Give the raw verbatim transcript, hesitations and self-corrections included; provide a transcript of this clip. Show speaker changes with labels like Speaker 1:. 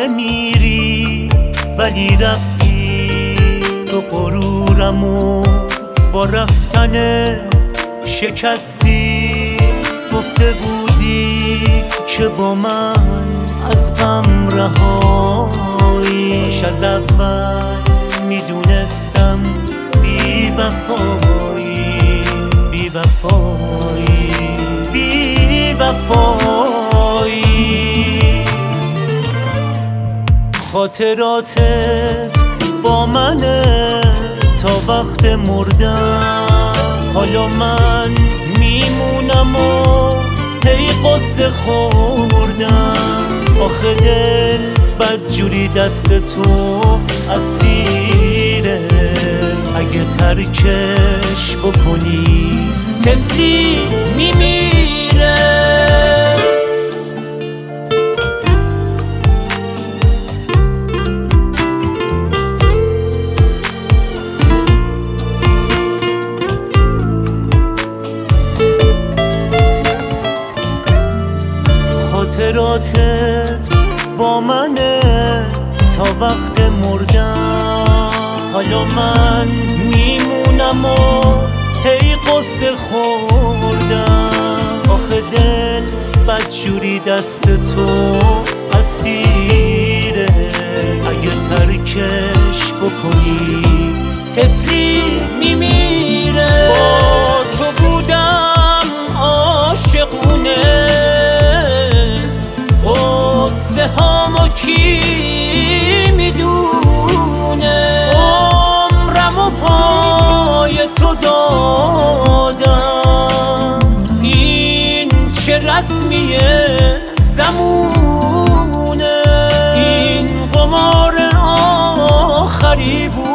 Speaker 1: نمیری ولی رفتی، تو غرورمو با رفتن شکستی. گفته بودی که با من از غم رهایی، کاش از اول میدونستم بی وفایی، بی وفایی، بی وفایی. خاطراتت با منه تا وقت مردن، حالا من میمونم و هی قصه خوردم. آخه دل بدجوری دست تو اسیره، اگه ترکش بکنی طفلی میمیره. خاطراتت با منه تا وقت مردن، حالا من میمونم و هی قصه خوردم. آخه دل بدجوری دست تو اسیره، اگه ترکش بکنی طفلی میمیره. با تو بودم عاشقونه، قصه هامو کی میدونه. عمرمو پای تو دادم، این چه رسمیه زمونه. این قمار آخری بود